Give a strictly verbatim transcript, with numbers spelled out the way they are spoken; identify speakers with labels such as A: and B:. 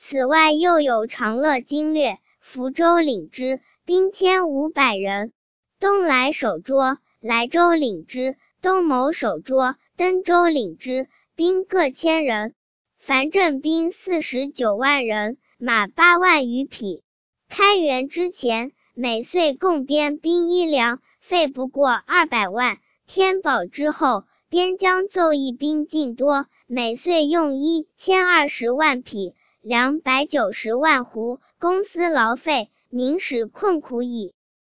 A: 此外又有长乐经略、福州领之，兵千五百人；东莱守捉、莱州领之，东牟守捉、登州领之，兵各千人。樊镇兵四十九万人，马八万余匹。开元之前，每岁共编兵一粮，费不过二百万。天宝之后，边疆奏议兵尽多，每岁用一千二十万匹，两百九十万斛，公司劳费，民始困苦矣。